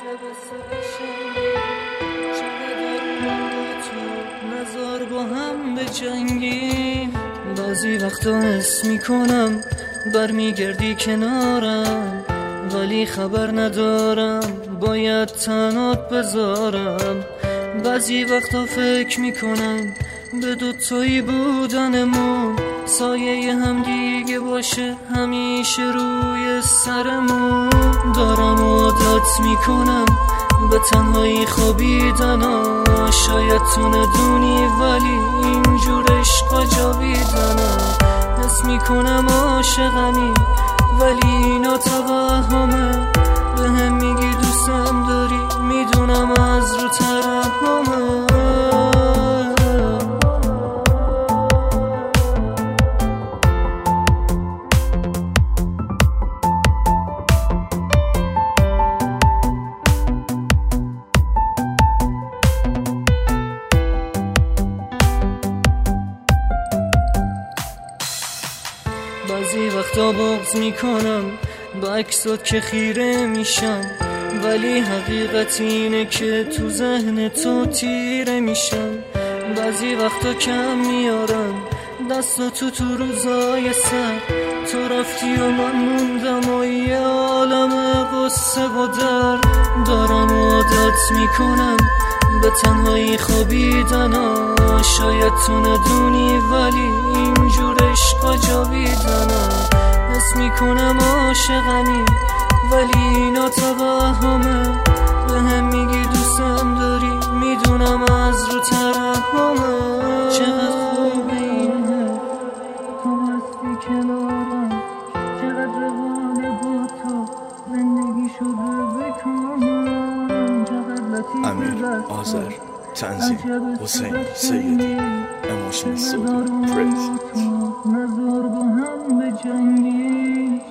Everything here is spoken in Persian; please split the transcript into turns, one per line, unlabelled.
نزار با هم به جنگیم. بعضی وقتا حس میکنم برمیگردی کنارم، ولی خبر ندارم باید تنات بذارم. بعضی وقتا فکر میکنم به دوتایی بودنمون سایه هم دیگه باشه همیشه روی سرمون. دارم عادت میکنم به تنهایی خوابیدنم، شاید تو ندونی ولی اینجور عشقا جاویدنم. حس میکنم عاشقمی ولی اینا توهمه، به هم میگی دوستم داری میدونم از رو ترحمه. بعضی وقتا بغض میکنم با عکسات که خیره میشم، ولی حقیقت اینه که تو ذهن تو تیره میشم. بعضی وقتا کم میارم دستاتو تو روزای سر، تو رفتی و من موندم و یه عالم غصه و در. دارم عادت میکنم به تنهایی خوابیدنم، شاید تو ندونی ولی اینجور عشقا جاویدنم. حس میکنم عاشقمی ولی اینا توهمه، به هم میگی دوستم داری میدونم از رو ترحمه. چقدر خوبه اینه تو هستی کنارم، چقدر روانه با تو زندگی شده بکنم. چقدر لطیفه
امیر آذر، تنظیم حسین سیدی، Emotional Soda Praise.
نزار با هم به جنگی.